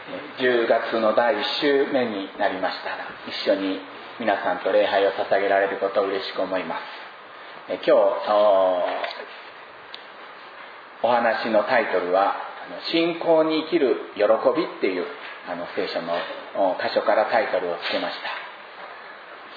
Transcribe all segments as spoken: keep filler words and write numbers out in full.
じゅうがつのだいいっ週目になりましたが、一緒に皆さんと礼拝を捧げられることを嬉しく思います。今日 お, お話のタイトルは信仰に生きる喜びっていうあの聖書の箇所からタイトルをつけました。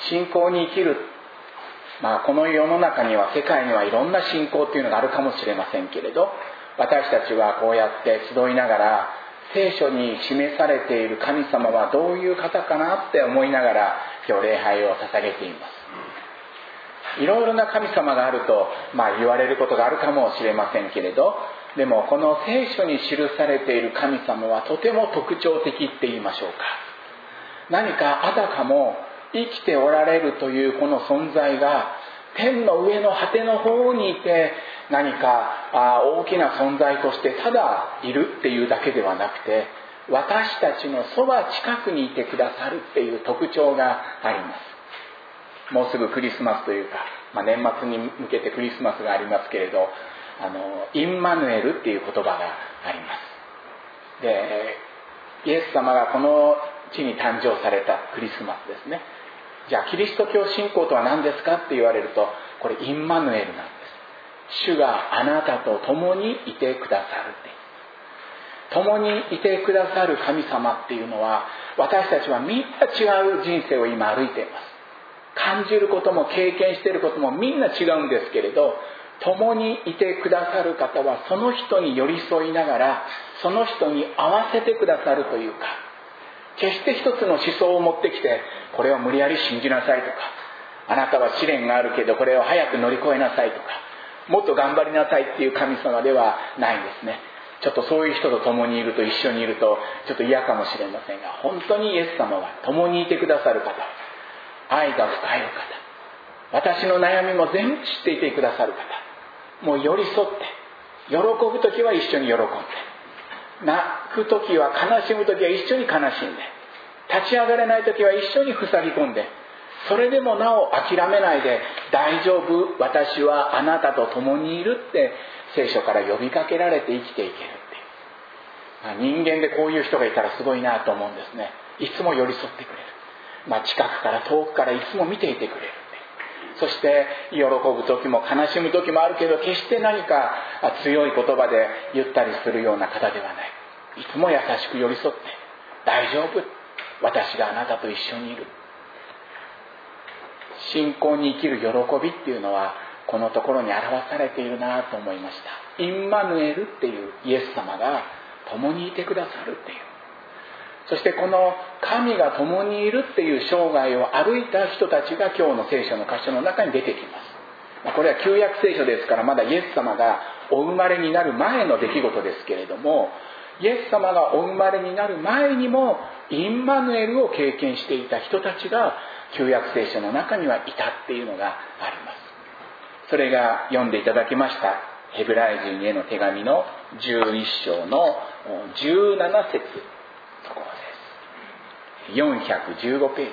信仰に生きる、まあ、この世の中には世界にはいろんな信仰っていうのがあるかもしれませんけれど、私たちはこうやって集いながら聖書に示されている神様はどういう方かなって思いながら今日礼拝を捧げています。いろいろな神様があると、まあ、言われることがあるかもしれませんけれど、でもこの聖書に記されている神様はとても特徴的って言いましょうか。何かあたかも生きておられるというこの存在が天の上の果ての方にいて、何かあ大きな存在としてただいるっていうだけではなくて、私たちのそば近くにいてくださるっていう特徴があります。もうすぐクリスマスというか、まあ、年末に向けてクリスマスがありますけれど、あのインマヌエルっていう言葉があります。で、イエス様がこの地に誕生されたクリスマスですね。じゃあキリスト教信仰とは何ですかって言われると、これインマヌエルなんです。主があなたと共にいてくださるっていう、共にいてくださる神様っていうのは、私たちはみんな違う人生を今歩いています。感じることも経験していることもみんな違うんですけれど、共にいてくださる方はその人に寄り添いながら、その人に合わせてくださるというか、決して一つの思想を持ってきて、これを無理やり信じなさいとか、あなたは試練があるけどこれを早く乗り越えなさいとか、もっと頑張りなさいっていう神様ではないんですね。ちょっとそういう人と共にいると、一緒にいるとちょっと嫌かもしれませんが、本当にイエス様は共にいてくださる方、愛が深いお方、私の悩みも全部知っていてくださる方、もう寄り添って、喜ぶときは一緒に喜んで、泣くときは、悲しむときは一緒に悲しんで、立ち上がれないときは一緒に塞ぎ込んで、それでもなお諦めないで、大丈夫、私はあなたと共にいるって聖書から呼びかけられて生きていけるっていう、人間でこういう人がいたらすごいなと思うんですね。いつも寄り添ってくれる、まあ、近くから遠くからいつも見ていてくれる。そして喜ぶ時も悲しむ時もあるけど、決して何か強い言葉で言ったりするような方ではない。いつも優しく寄り添って、大丈夫、私があなたと一緒にいる。信仰に生きる喜びっていうのはこのところに表されているなと思いました。インマヌエルっていうイエス様が共にいてくださるっていう、そしてこの神が共にいるっていう生涯を歩いた人たちが今日の聖書の箇所の中に出てきます。これは旧約聖書ですから、まだイエス様がお生まれになる前の出来事ですけれども、イエス様がお生まれになる前にもインマヌエルを経験していた人たちが旧約聖書の中にはいたっていうのがあります。それが読んでいただきましたヘブライ人への手紙のじゅういっ章のじゅうなな節、そこです。よんひゃくじゅうごページ。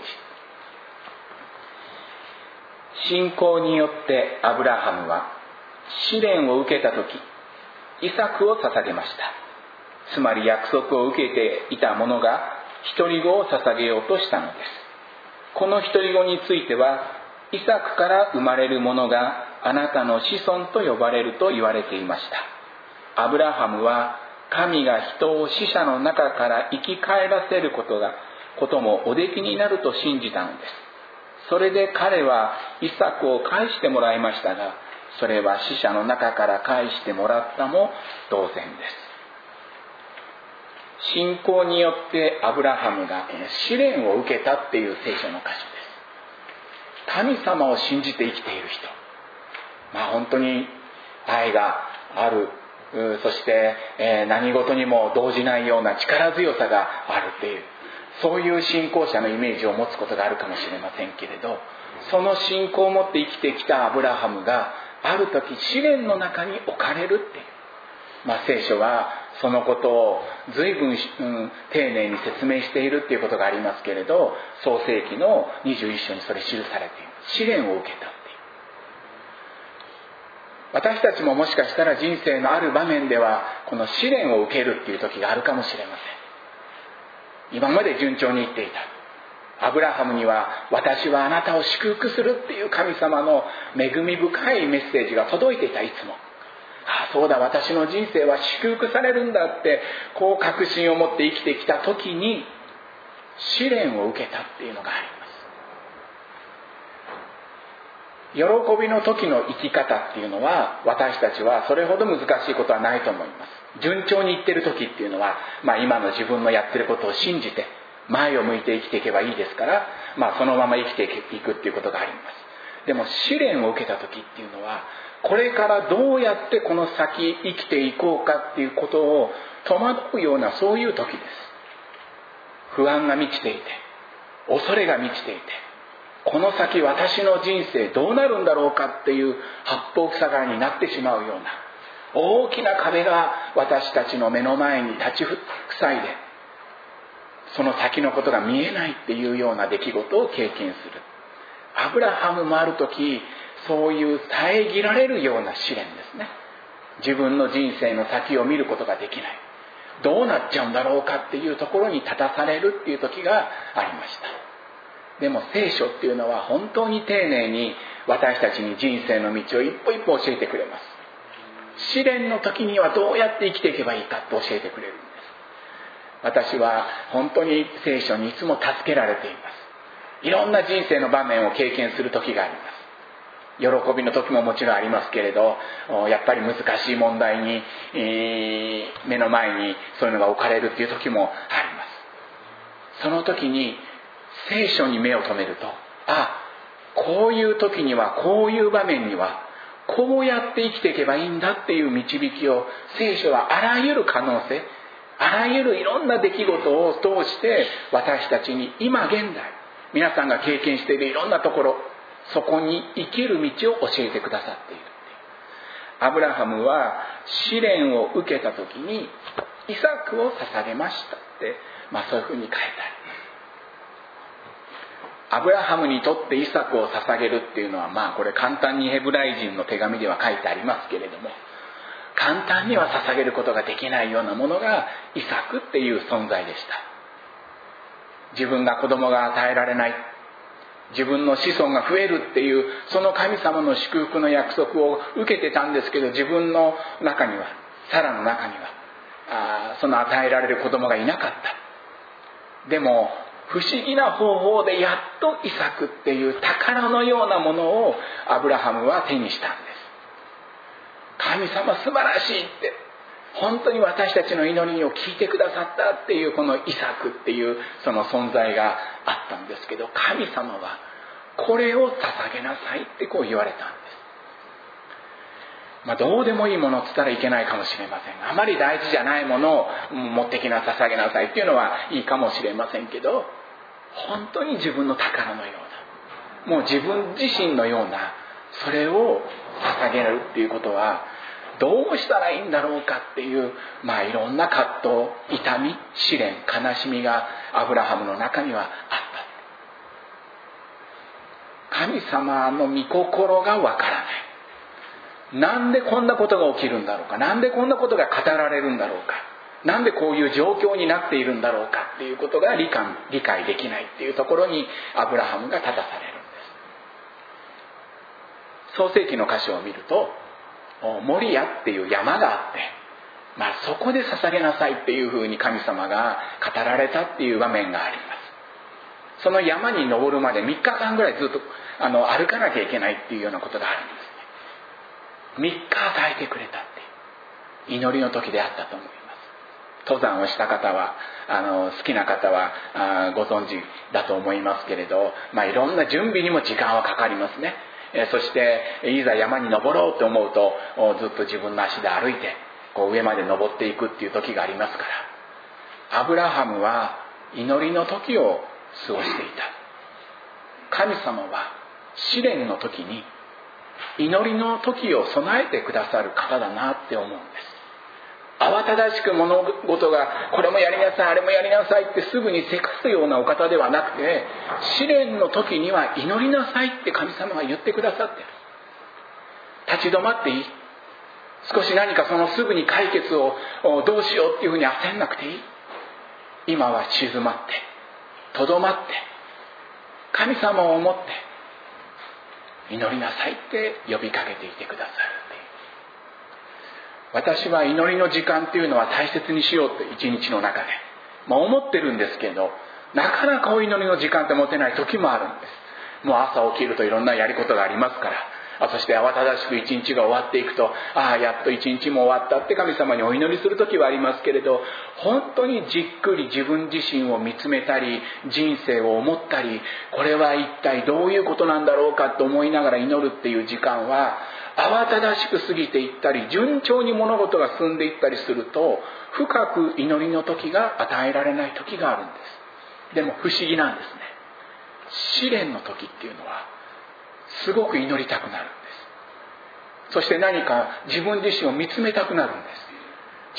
信仰によってアブラハムは試練を受けたとき、イサクを捧げました。つまり約束を受けていた者が一人子を捧げようとしたのです。この一人子については、イサクから生まれる者があなたの子孫と呼ばれると言われていました。アブラハムは神が人を死者の中から生き返らせることがこともおできになると信じたのです。それで彼はイサクを返してもらいましたが、それは死者の中から返してもらったも同然です。信仰によってアブラハムが試練を受けたっていう聖書の箇所です。神様を信じて生きている人、まあ本当に愛がある、そして、えー、何事にも動じないような力強さがあるっていう、そういう信仰者のイメージを持つことがあるかもしれませんけれど、その信仰を持って生きてきたアブラハムがある時試練の中に置かれるっていう、まあ、聖書はそのことを随分、うん、丁寧に説明しているっていうことがありますけれど、創世記のにじゅういっ章にそれ記されている。試練を受けたっていう。私たちももしかしたら人生のある場面ではこの試練を受けるっていう時があるかもしれま今まで順調にいっていた。アブラハムには私はあなたを祝福するっていう神様の恵み深いメッセージが届いていた。いつもああそうだ、私の人生は祝福されるんだってこう確信を持って生きてきた時に試練を受けたっていうのがあります。喜びの時の生き方っていうのは私たちはそれほど難しいことはないと思います。順調にいってる時っていうのは、まあ、今の自分のやってることを信じて前を向いて生きていけばいいですから、まあ、そのまま生きていくっていうことがあります。でも試練を受けた時っていうのはこれからどうやってこの先生きていこうかっていうことを戸惑うようなそういう時です。不安が満ちていて恐れが満ちていてこの先私の人生どうなるんだろうかっていう八方塞がりになってしまうような大きな壁が私たちの目の前に立ち塞いでその先のことが見えないっていうような出来事を経験する。アブラハムもある時そういう遮られるような試練ですね。自分の人生の先を見ることができない、どうなっちゃうんだろうかっていうところに立たされるっていう時がありました。でも聖書っていうのは本当に丁寧に私たちに人生の道を一歩一歩教えてくれます。試練の時にはどうやって生きていけばいいかと教えてくれるんです。私は本当に聖書にいつも助けられています。いろんな人生の場面を経験する時があります。喜びの時ももちろんありますけれど、やっぱり難しい問題に、えー、目の前にそういうのが置かれるっていう時もあります。その時に聖書に目を留めると、あ、こういう時にはこういう場面にはこうやって生きていけばいいんだっていう導きを聖書はあらゆる可能性、あらゆるいろんな出来事を通して私たちに今現在皆さんが経験しているいろんなところ、そこに生きる道を教えてくださっている。アブラハムは試練を受けた時にイサクを捧げましたって、まあ、そういうふうに書いてあります。アブラハムにとってイサクを捧げるっていうのは、まあこれ簡単にヘブライ人の手紙では書いてありますけれども、簡単には捧げることができないようなものがイサクっていう存在でした。自分が子供が与えられない、自分の子孫が増えるっていうその神様の祝福の約束を受けてたんですけど、自分の中には、サラの中にはあその与えられる子供がいなかった。でも不思議な方法でやっとイサクっていう宝のようなものをアブラハムは手にしたんです。神様素晴らしいって、本当に私たちの祈りを聞いてくださったっていうこのイサクっていうその存在があったんですけど、神様はこれを捧げなさいってこう言われたんです。まあ、どうでもいいものをつったらいけないかもしれません。あまり大事じゃないものを持ってきな捧げなさいっていうのはいいかもしれませんけど、本当に自分の宝のような、もう自分自身のようなそれを捧げるっていうことはどうしたらいいんだろうかっていう、まあいろんな葛藤、痛み、試練、悲しみがアブラハムの中にはあった。神様の御心がわからない。なんでこんなことが起きるんだろうか、なんでこんなことが語られるんだろうか、なんでこういう状況になっているんだろうかっていうことが理解、理解できないっていうところにアブラハムが立たされるんです。創世記の箇所を見ると、モリアっていう山があって、まあ、そこで捧げなさいっていうふうに神様が語られたっていう場面があります。その山に登るまでみっかかんぐらいずっとあの歩かなきゃいけないっていうようなことがあるんですね。みっか与えてくれたっていう祈りの時であったと思います。登山をした方はあの好きな方はあご存知だと思いますけれど、まあ、いろんな準備にも時間はかかりますね。そしていざ山に登ろうと思うとずっと自分の足で歩いてこう上まで登っていくっていう時がありますから、アブラハムは祈りの時を過ごしていた。神様は試練の時に祈りの時を備えてくださる方だなって思うんです。慌ただしく物事がこれもやりなさいあれもやりなさいってすぐにせかすようなお方ではなくて、試練の時には祈りなさいって神様が言ってくださってる。立ち止まっていい、少し何かそのすぐに解決をどうしようっていうふうに焦んなくていい。 今は静まってとどまって神様を思って祈りなさいって呼びかけていてくださるっていう。私は祈りの時間っていうのは大切にしようって一日の中で、まあ、思ってるんですけど、なかなかお祈りの時間って持てない時もあるんです。もう朝起きるといろんなやりことがありますから、そして慌ただしく一日が終わっていくと、ああやっと一日も終わったって神様にお祈りする時はありますけれど、本当にじっくり自分自身を見つめたり、人生を思ったり、これは一体どういうことなんだろうかと思いながら祈るっていう時間は、慌ただしく過ぎていったり、順調に物事が進んでいったりすると、深く祈りの時が与えられない時があるんです。でも不思議なんですね。試練の時っていうのはすごく祈りたくなるんです。そして何か自分自身を見つめたくなるんです。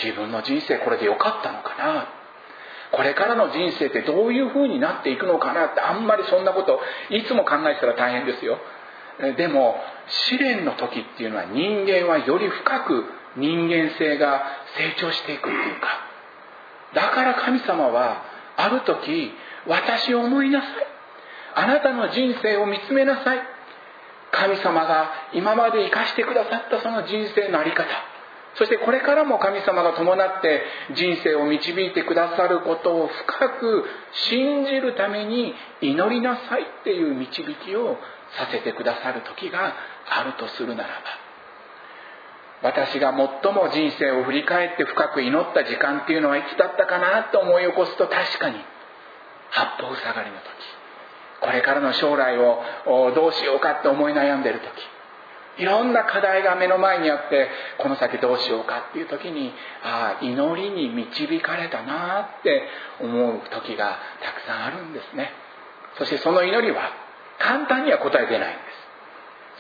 自分の人生これで良かったのかな、これからの人生ってどういう風になっていくのかなって、あんまりそんなこといつも考えてたら大変ですよ。でも試練の時っていうのは、人間はより深く人間性が成長していくっていうか、だから神様はある時、私を思いなさい、あなたの人生を見つめなさい、神様が今まで生かしてくださったその人生の在り方、そしてこれからも神様が伴って人生を導いてくださることを深く信じるために祈りなさいっていう導きをさせてくださる時があるとするならば、私が最も人生を振り返って深く祈った時間っていうのはいつだったかなと思い起こすと、確かに八方塞がりの時、これからの将来をどうしようかって思い悩んでいる時、いろんな課題が目の前にあって、この先どうしようかっていう時に、ああ祈りに導かれたなって思う時がたくさんあるんですね。そしてその祈りは簡単には答え出ないんです。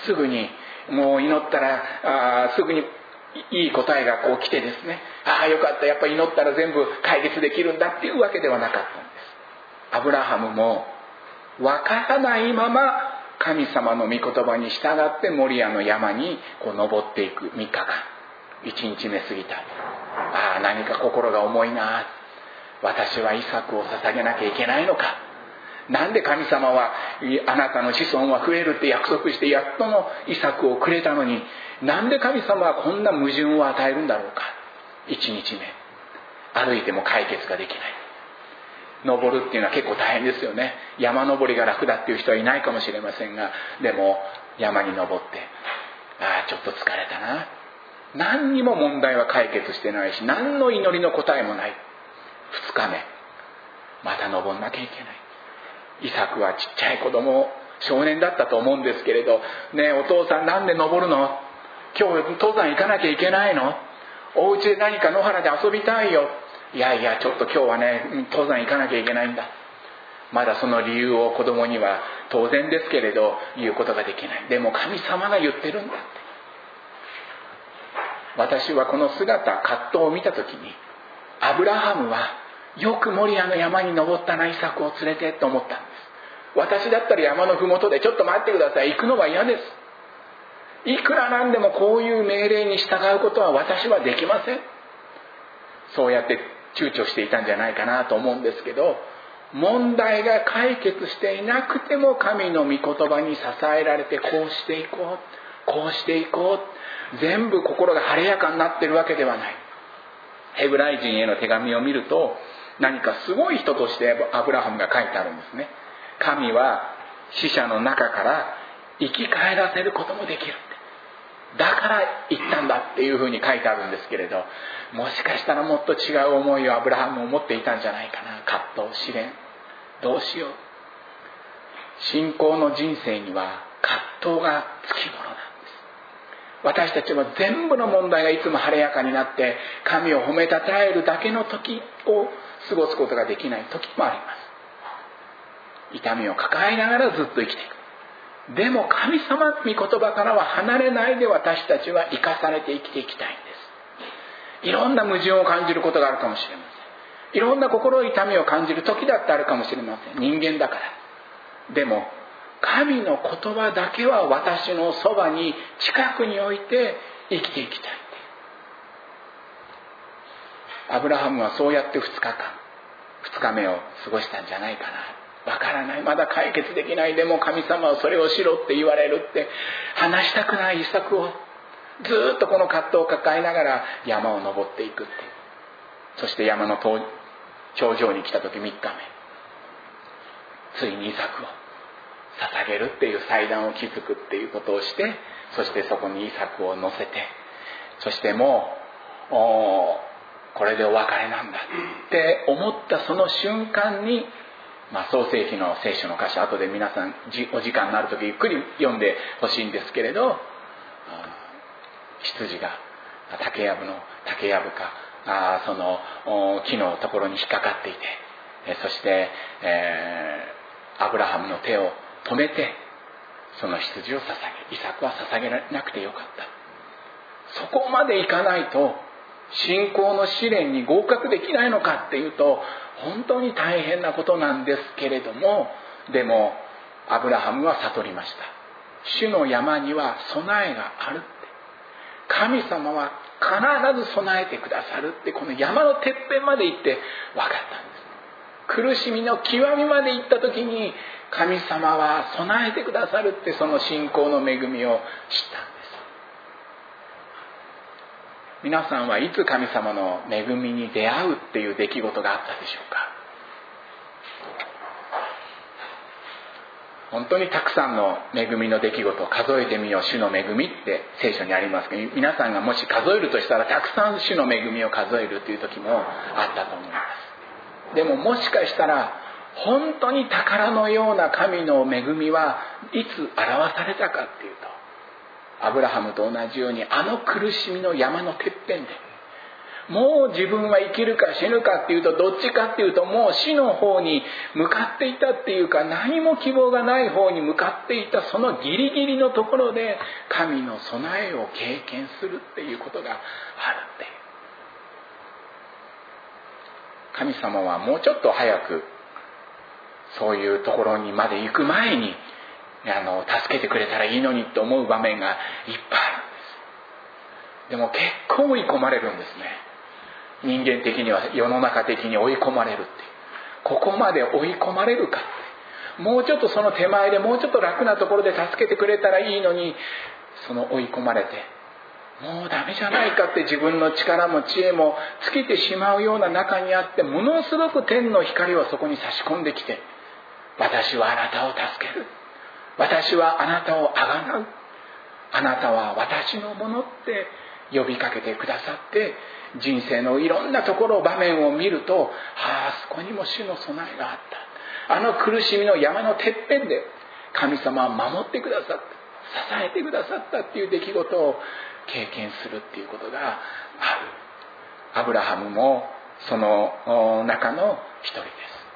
すぐにもう祈ったらあすぐにいい答えがこう来てですね、ああよかった、やっぱり祈ったら全部解決できるんだっていうわけではなかったんです。アブラハムもわからないまま神様の御言葉に従ってモリアの山にこう登っていくみっかかん、いちにちめ過ぎた。ああ何か心が重いな、私はイサクを捧げなきゃいけないのか、なんで神様はあなたの子孫は増えるって約束してやっとのイサクをくれたのに、なんで神様はこんな矛盾を与えるんだろうか。いちにちめ歩いても解決ができない。登るっていうのは結構大変ですよね。山登りが楽だっていう人はいないかもしれませんが、でも山に登って、ああちょっと疲れたな、何にも問題は解決してないし、何の祈りの答えもない。ふつかめまた登んなきゃいけない。イサクはちっちゃい子供少年だったと思うんですけれど、ねえお父さんなんで登るの、今日登山行かなきゃいけないの、お家で何か野原で遊びたいよ、いやいやちょっと今日はね登山行かなきゃいけないんだ。まだその理由を子供には当然ですけれど言うことができない。でも神様が言ってるんだって。私はこの姿葛藤を見た時に、アブラハムはよくモリアの山に登ったな、イサクを連れてと思ったんです。私だったら山のふもとで、ちょっと待ってください、行くのは嫌です、いくらなんでもこういう命令に従うことは私はできません。そうやって躊躇していたんじゃないかなと思うんですけど、問題が解決していなくても神の御言葉に支えられて、こうしていこうこうしていこう、全部心が晴れやかになっているわけではない。ヘブライ人への手紙を見ると、何かすごい人としてアブラハムが書いてあるんですね。神は死者の中から生き返らせることもできる、だから言ったんだっていうふうに書いてあるんですけれど、もしかしたらもっと違う思いをアブラハムを持っていたんじゃないかな。葛藤、試練、どうしよう。信仰の人生には葛藤がつきものなんです。私たちは全部の問題がいつも晴れやかになって神を褒めたたえるだけの時を過ごすことができない時もあります。痛みを抱えながらずっと生きていく。でも神様の御言葉からは離れないで私たちは生かされて生きていきたいんです。いろんな矛盾を感じることがあるかもしれません。いろんな心痛みを感じる時だってあるかもしれません。人間だから。でも神の言葉だけは私のそばに近くに置いて生きていきたい。アブラハムはそうやってふつかかんふつかめを過ごしたんじゃないかな。わからない、まだ解決できない。でも神様はそれをしろって言われるって、話したくないイサクをずっとこの葛藤を抱えながら山を登っていくっていう。そして山の頂上に来た時みっかめ、ついにイサクを捧げるっていう祭壇を築くっていうことをして、そしてそこにイサクを乗せて、そしてもうこれでお別れなんだって思ったその瞬間に、まあ、創世記の聖書の箇所、後で皆さんお時間のある時ゆっくり読んでほしいんですけれど、羊が竹やぶの竹やぶかあその木のところに引っかかっていて、そして、えー、アブラハムの手を止めてその羊を捧げ、イサクは捧げなくてよかった。そこまでいかないと信仰の試練に合格できないのかっていうと、本当に大変なことなんですけれども、でもアブラハムは悟りました。主の山には備えがあるって、神様は必ず備えてくださるって、この山のてっぺんまで行って分かったんです。苦しみの極みまで行った時に、神様は備えてくださるって、その信仰の恵みを知ったんです。皆さんはいつ神様の恵みに出会うっていう出来事があったでしょうか。本当にたくさんの恵みの出来事を数えてみよう、主の恵みって聖書にありますけど、皆さんがもし数えるとしたらたくさん主の恵みを数えるという時もあったと思います。でももしかしたら本当に宝のような神の恵みはいつ表されたかっていうと、アブラハムと同じようにあの苦しみの山のてっぺんで、もう自分は生きるか死ぬかっていうと、どっちかっていうともう死の方に向かっていたっていうか、何も希望がない方に向かっていたそのギリギリのところで神の備えを経験するっていうことがあるっていう。神様はもうちょっと早くそういうところにまで行く前にあの助けてくれたらいいのにと思う場面がいっぱいあるんです。でも結構追い込まれるんですね。人間的には、世の中的に追い込まれるっていう、ここまで追い込まれるかって、もうちょっとその手前でもうちょっと楽なところで助けてくれたらいいのに、その追い込まれてもうダメじゃないかって自分の力も知恵も尽きてしまうような中にあって、ものすごく天の光はそこに差し込んできて、私はあなたを助ける、私はあなたをあがなう、あなたは私のものって呼びかけてくださって、人生のいろんなところ場面を見ると、はあ、そこにも主の備えがあった、あの苦しみの山のてっぺんで神様は守ってくださった、支えてくださったっていう出来事を経験するっていうことがある。アブラハムもその中の一人です。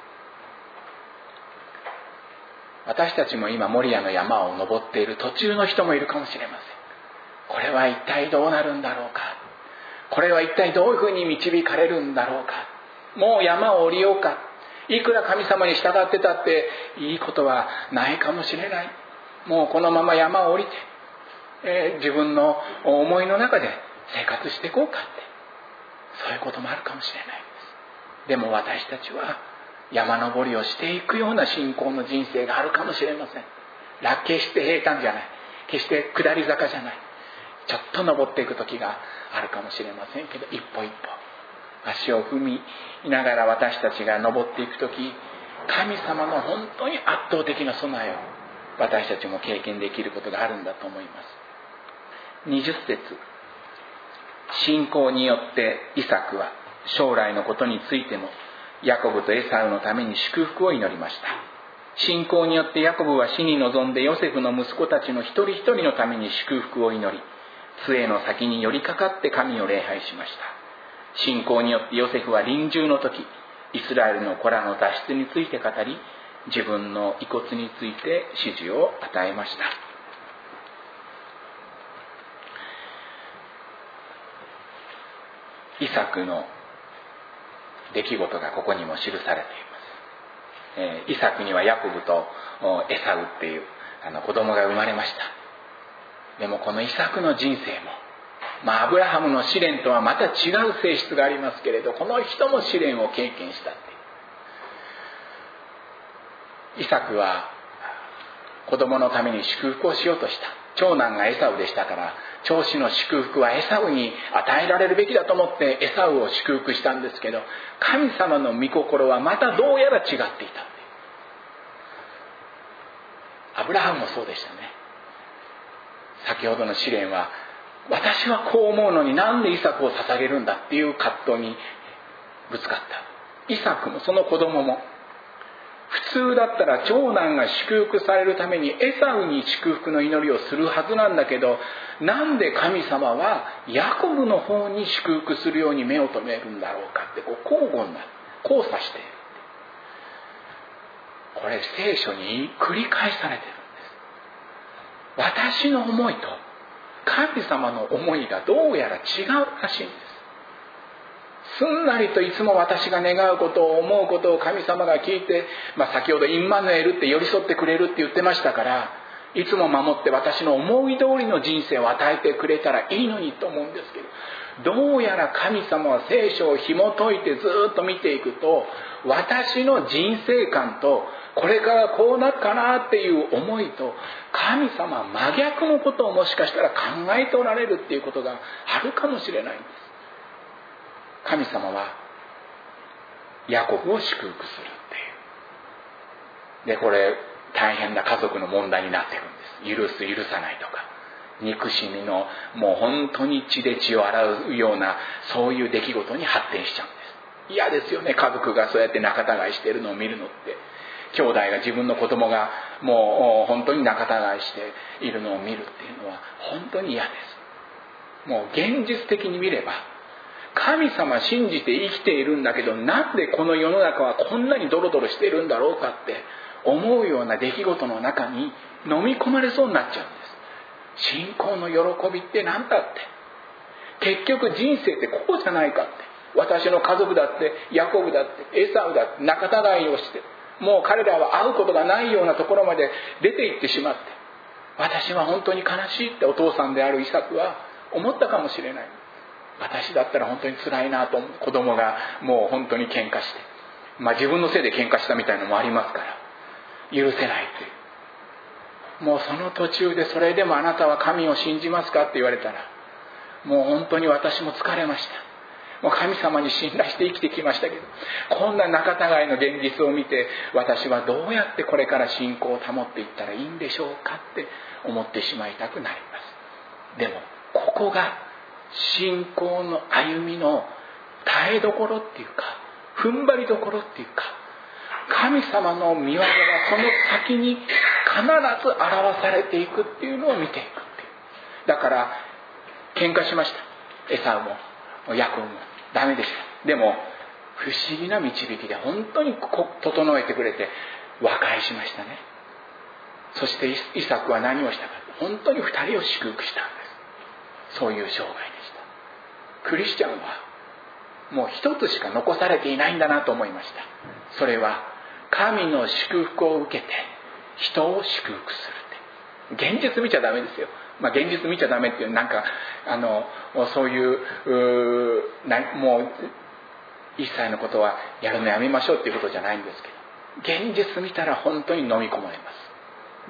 私たちも今モリアの山を登っている途中の人もいるかもしれません。これは一体どうなるんだろうか、これは一体どういうふうに導かれるんだろうか、もう山を降りようか、いくら神様に従ってたっていいことはないかもしれない、もうこのまま山を降りて、えー、自分の思いの中で生活していこうかって、そういうこともあるかもしれないです。でも私たちは山登りをしていくような信仰の人生があるかもしれません。決して平坦じゃない、決して下り坂じゃない、ちょっと登っていく時があるかもしれませんけど、一歩一歩足を踏みながら私たちが登っていく時、神様の本当に圧倒的な備えを私たちも経験できることがあるんだと思います。にじゅっ節、信仰によってイサクは将来のことについてもヤコブとエサウのために祝福を祈りました。信仰によってヤコブは死に臨んでヨセフの息子たちの一人一人のために祝福を祈り、杖の先に寄りかかって神を礼拝しました。信仰によってヨセフは臨終の時、イスラエルの子らの脱出について語り、自分の遺骨について指示を与えました。イサクの出来事がここにも記されています。えー、イサクにはヤコブとエサウっていうあの子供が生まれました。でもこのイサクの人生も、まあ、アブラハムの試練とはまた違う性質がありますけれど、この人も試練を経験したっていう。 イサクは子供のために祝福をしようとした。長男がエサウでしたから、長子の祝福はエサウに与えられるべきだと思ってエサウを祝福したんですけど、神様の御心はまたどうやら違っていた。アブラハムもそうでしたね。先ほどの試練は、私はこう思うのになんでイサクを捧げるんだっていう葛藤にぶつかった。イサクもその子供も、普通だったら長男が祝福されるためにエサウに祝福の祈りをするはずなんだけど、なんで神様はヤコブの方に祝福するように目を留めるんだろうかって、こう交互になる、交差している。これ聖書に繰り返されているんです。私の思いと神様の思いがどうやら違うらしいんです。すんなりといつも私が願うことを思うことを神様が聞いて、まあ、先ほどインマヌエルって寄り添ってくれるって言ってましたから、いつも守って私の思い通りの人生を与えてくれたらいいのにと思うんですけど、どうやら神様は聖書を紐解いてずっと見ていくと、私の人生観とこれからこうなるかなっていう思いと神様は真逆のことをもしかしたら考えておられるっていうことがあるかもしれないんです。神様はヤコブを祝福するっていう。で、これ大変な家族の問題になっているんです。許す許さないとか、憎しみのもう本当に血で血を洗うようなそういう出来事に発展しちゃうんです。嫌ですよね、家族がそうやって仲違いしているのを見るのって。兄弟が自分の子供がもう本当に仲違いしているのを見るっていうのは本当に嫌です。もう現実的に見れば、神様信じて生きているんだけど、なんでこの世の中はこんなにドロドロしているんだろうかって思うような出来事の中に飲み込まれそうになっちゃうんです。信仰の喜びって何だって、結局人生ってこうじゃないかって。私の家族だってヤコブだってエサウだって仲違いをして、もう彼らは会うことがないようなところまで出て行ってしまって、私は本当に悲しいってお父さんであるイサクは思ったかもしれない。私だったら本当に辛いなと思う。子供がもう本当に喧嘩して、まあ自分のせいで喧嘩したみたいなのもありますから、許せないという。もうその途中で、それでもあなたは神を信じますかって言われたら、もう本当に私も疲れました。もう神様に信頼して生きてきましたけど、こんな仲違いの現実を見て、私はどうやってこれから信仰を保っていったらいいんでしょうかって思ってしまいたくなります。でもここが信仰の歩みの耐えどころっていうか、踏ん張りどころっていうか、神様の御業がその先に必ず表されていくっていうのを見ていくっていう。だから喧嘩しました。エサウもヤコブもダメでした。でも不思議な導きで本当に整えてくれて和解しましたね。そしてイサクは何をしたか、本当に二人を祝福したんです。そういう生涯でした。クリスチャンはもう一つしか残されていないんだなと思いました。それは神の祝福を受けて人を祝福するって。現実見ちゃダメですよ。まあ現実見ちゃダメっていう、なんかあのそういう、うなもう一切のことはやるのやめましょうっていうことじゃないんですけど、現実見たら本当に飲み込まれます。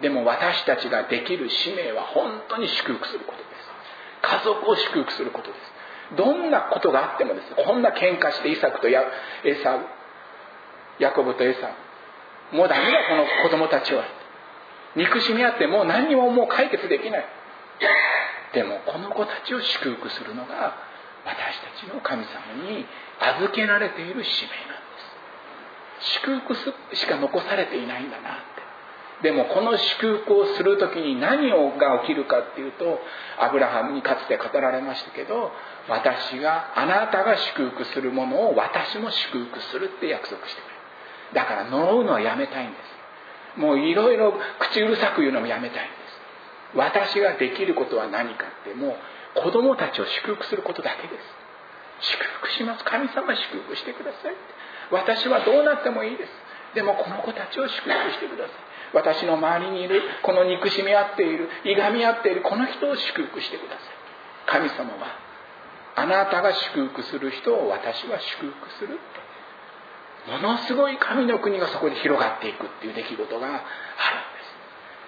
でも私たちができる使命は本当に祝福することです。家族を祝福することです。どんなことがあってもです。こんな喧嘩してイサクとヤエサウ、ヤコブとエサウ、もうダメだこの子供たちは、憎しみ合ってもう何にももう解決できない。でもこの子たちを祝福するのが私たちの神様に預けられている使命なんです。祝福しか残されていないんだなって。でもこの祝福をするときに何が起きるかっていうと、アブラハムにかつて語られましたけど、私があなたが祝福するものを私も祝福するって約束してくれる。だから呪うのはやめたいんです。もういろいろ口うるさく言うのもやめたいんです。私ができることは何かって、もう子供たちを祝福することだけです。祝福します。神様祝福してくださいって。私はどうなってもいいです。でもこの子たちを祝福してください。私の周りにいるこの憎しみ合っている、いがみ合っているこの人を祝福してください。神様はあなたが祝福する人を私は祝福するってものすごい神の国がそこで広がっていくっていう出来事があるんです。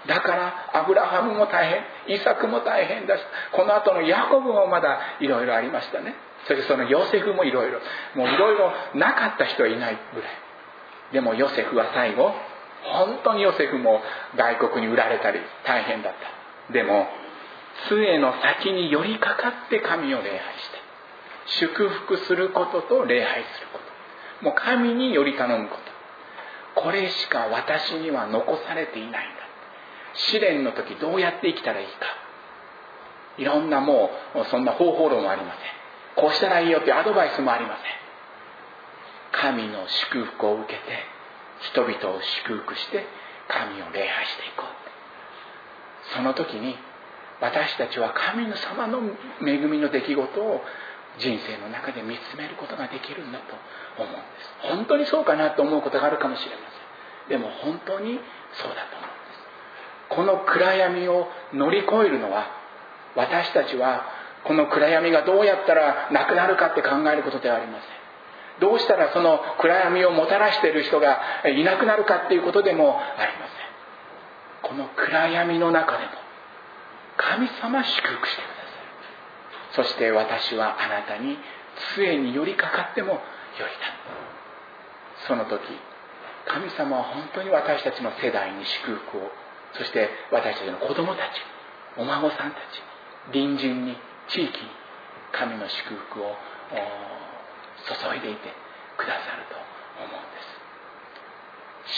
だからアブラハムも大変、イサクも大変だし、この後のヤコブもまだいろいろありましたね。そしてそのヨセフもいろいろ、もういろいろなかった人はいないぐらい。でもヨセフは最後、本当にヨセフも外国に売られたり大変だった。でも杖の先に寄りかかって神を礼拝して祝福することと礼拝すること、もう神により頼むこと、これしか私には残されていないんだ。試練の時どうやって生きたらいいか、いろんなもうそんな方法論もありません。こうしたらいいよというアドバイスもありません。神の祝福を受けて人々を祝福して神を礼拝していこう。その時に私たちは神の様の恵みの出来事を人生の中で見つめることができるんだと思うんです。本当にそうかなと思うことがあるかもしれません。でも本当にそうだと思うんです。この暗闇を乗り越えるのは、私たちはこの暗闇がどうやったらなくなるかって考えることではありません。どうしたらその暗闇をもたらしている人がいなくなるかっていうことでもありません。この暗闇の中でも神様祝福してください。そして私はあなたに杖に寄りかかってもよりだ。その時神様は本当に私たちの世代に祝福を、そして私たちの子供たち、お孫さんたち、隣人に、地域に神の祝福を注いでいてくださると思うんです。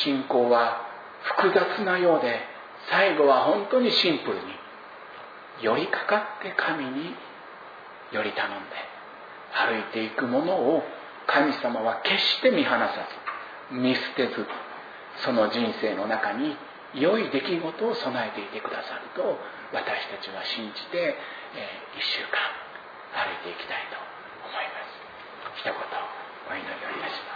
信仰は複雑なようで、最後は本当にシンプルに寄りかかって神により頼んで歩いていくものを、神様は決して見放さず見捨てず、その人生の中に良い出来事を備えていてくださると私たちは信じて、えー、一週間歩いていきたいと思います。一言お祈りをいたします。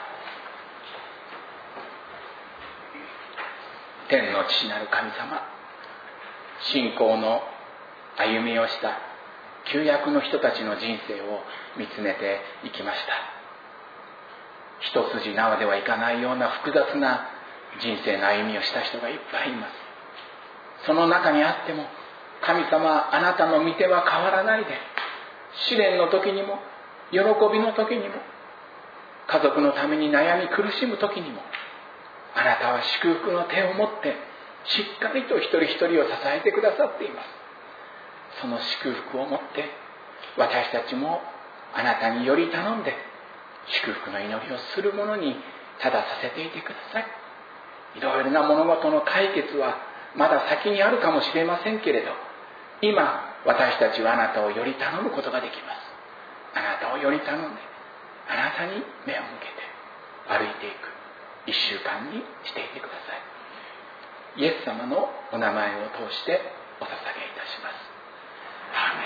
天の父なる神様、信仰の歩みをした旧約の人たちの人生を見つめていきました。一筋縄ではいかないような複雑な人生の歩みをした人がいっぱいいます。その中にあっても、神様、あなたの御手は変わらないで、試練の時にも喜びの時にも、家族のために悩み苦しむ時にも、あなたは祝福の手を持ってしっかりと一人一人を支えてくださっています。その祝福を持って私たちもあなたにより頼んで祝福の祈りをする者にたださせていてください。いろいろな物事の解決はまだ先にあるかもしれませんけれど、今私たちはあなたをより頼むことができます。あなたをより頼んで、あなたに目を向けて歩いていく一週間にしていてください。イエス様のお名前を通してお捧げいたします。アーメン。